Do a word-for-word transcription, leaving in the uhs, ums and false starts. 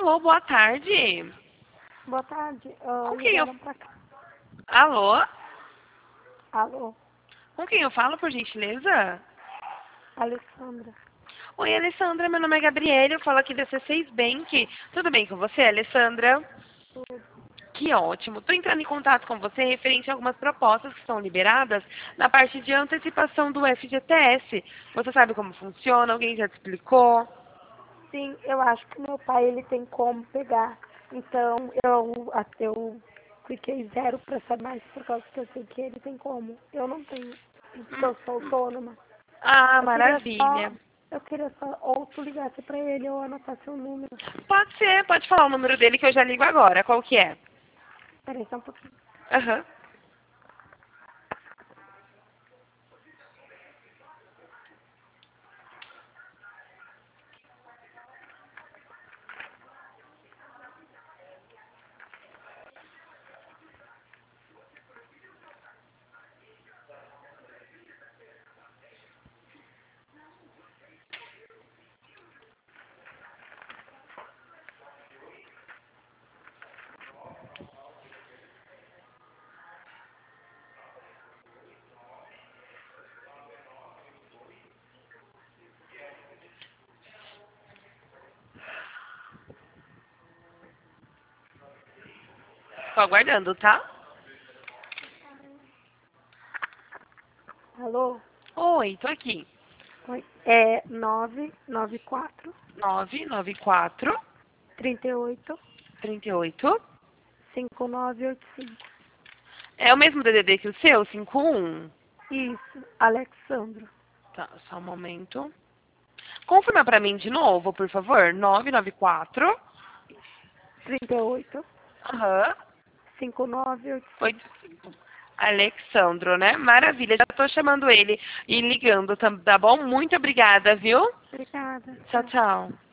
Alô, boa tarde. Boa tarde. Uh, Com quem eu... pra cá. Alô? Alô, Com quem eu falo, por gentileza? Alessandra. Oi, Alessandra, meu nome é Gabriela, eu falo aqui da C seis Bank. Tudo bem com você, Alessandra? Tudo. Que ótimo. Estou entrando em contato com você referente a algumas propostas que estão liberadas na parte de antecipação do F G T S. Você sabe como funciona? Alguém já te explicou? Sim, eu acho que meu pai ele tem como pegar. Então eu até eu cliquei zero para saber mais por causa que eu sei que ele tem como. Eu não tenho, porque eu sou autônoma. Ah, Eu queria só, maravilha. eu queria só ou tu ligasse para ele ou anotasse o número. Pode ser, pode falar o número dele que eu já ligo agora. Qual que é? Peraí só um pouquinho. Aham. Tô aguardando, tá? Alô? Oi, tô aqui. Oi. É nove nove quatro, nove nove quatro, trinta e oito, trinta e oito. cinco nove oito cinco. É o mesmo D D D que o seu? cinco um? Isso, Alexandro. Tá, só um momento. Confirma pra mim de novo, por favor. nove nove quatro. trinta e oito, Aham. cinco nove oito cinco. oito cinco. Alexandro, né? Maravilha. Já tô chamando ele e ligando, tá tá bom? Muito obrigada, viu? Obrigada, Tchau, tchau. tchau.